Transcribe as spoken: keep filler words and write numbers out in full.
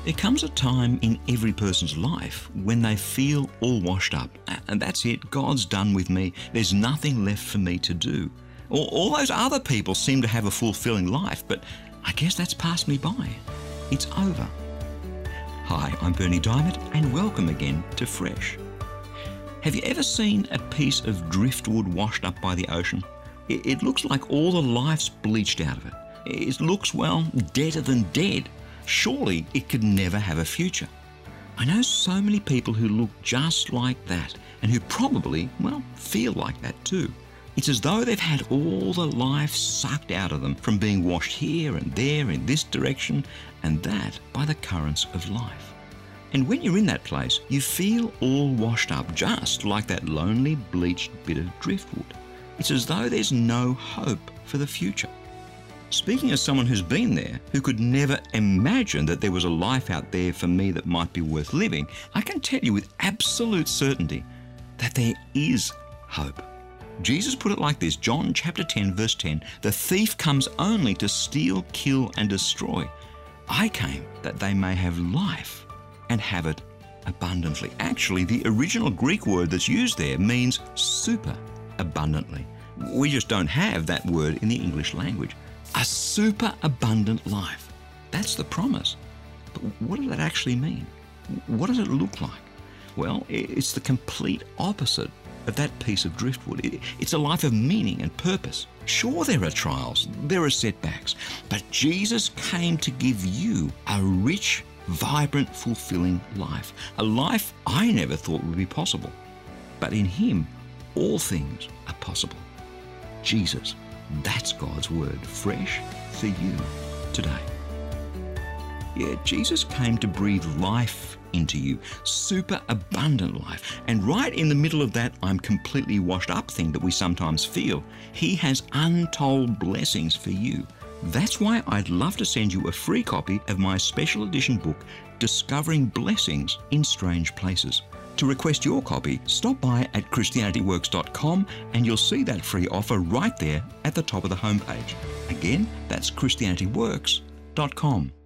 There comes a time in every person's life when they feel all washed up. And that's it, God's done with me. There's nothing left for me to do. All, all those other people seem to have a fulfilling life, but I guess that's passed me by. It's over. Hi, I'm Bernie Diamond, and welcome again to Fresh. Have you ever seen a piece of driftwood washed up by the ocean? It, it looks like all the life's bleached out of it. It looks, well, deader than dead. Surely it could never have a future. I know so many people who look just like that and who probably, well, feel like that too. It's as though they've had all the life sucked out of them from being washed here and there in this direction and that by the currents of life. And when you're in that place, you feel all washed up just like that lonely, bleached bit of driftwood. It's as though there's no hope for the future. Speaking as someone who's been there, who could never imagine that there was a life out there for me that might be worth living, I can tell you with absolute certainty that there is hope. Jesus put it like this, John chapter ten, verse ten, "The thief comes only to steal, kill and destroy. I came that they may have life and have it abundantly." Actually, the original Greek word that's used there means super abundantly. We just don't have that word in the English language. A super abundant life. That's the promise. But what does that actually mean? What does it look like? Well, it's the complete opposite of that piece of driftwood. It's a life of meaning and purpose. Sure, there are trials, there are setbacks, but Jesus came to give you a rich, vibrant, fulfilling life. A life I never thought would be possible. But in Him, all things are possible. Jesus. That's God's word, fresh for you today. Yeah, Jesus came to breathe life into you, super abundant life. And right in the middle of that I'm completely washed up thing that we sometimes feel, He has untold blessings for you. That's why I'd love to send you a free copy of my special edition book, Discovering Blessings in Strange Places. To request your copy, stop by at Christianity Works dot com and you'll see that free offer right there at the top of the homepage. Again, that's Christianity Works dot com.